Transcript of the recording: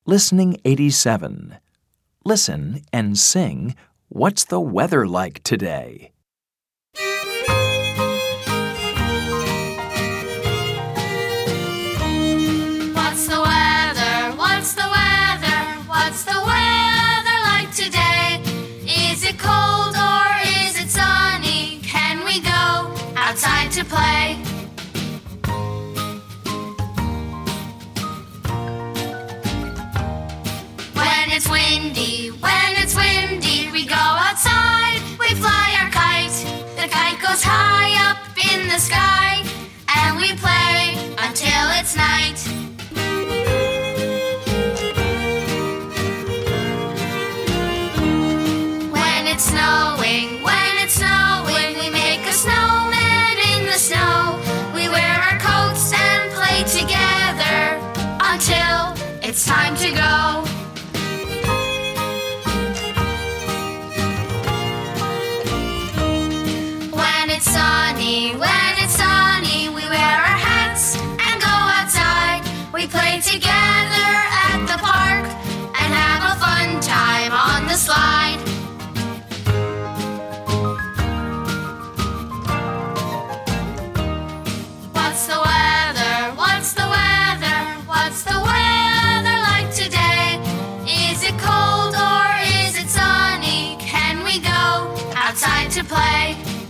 Listening 87. Listen and sing, "What's the weather like today?" What's the weather? What's the weather? What's the weather like today? Is it cold or is it sunny? Can we go outside to play? When it's windy, we go outside, we fly our kite. The kite goes high up in the sky, and we play until it's night. When it's snowing, we make a snowman in the snow. We wear our coats and play together until it's time to go. When it's sunny, we wear our hats and go outside. We play together at the park and have a fun time on the slide. What's the weather? What's the weather? What's the weather like today? Is it cold or is it sunny? Can we go outside to play?